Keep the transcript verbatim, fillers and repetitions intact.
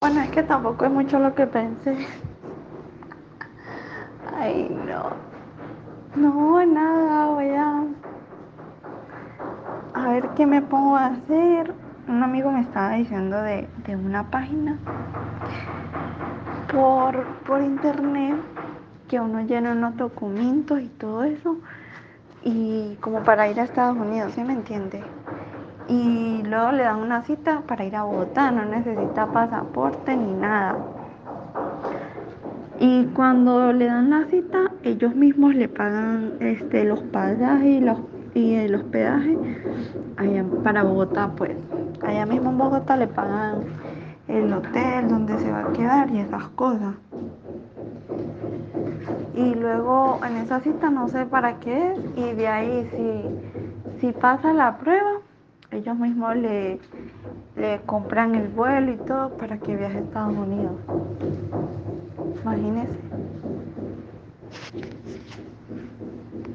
Bueno, es que tampoco es mucho lo que pensé. Ay, no. No, nada, voy a, a ver qué me pongo a hacer. Un amigo me estaba diciendo de, de una página por, por internet que uno llena unos documentos y todo eso. Y como para ir a Estados Unidos, ¿sí me entiende? Y luego le dan una cita para ir a Bogotá, no necesita pasaporte ni nada. Y cuando le dan la cita, ellos mismos le pagan este, los pasajes y, los, y el hospedaje allá para Bogotá, pues. Allá mismo en Bogotá le pagan el hotel donde se va a quedar y esas cosas. Y luego en esa cita no sé para qué es y de ahí si, si pasa la prueba, ellos mismos le, le compran el vuelo y todo para que viaje a Estados Unidos. Imagínense.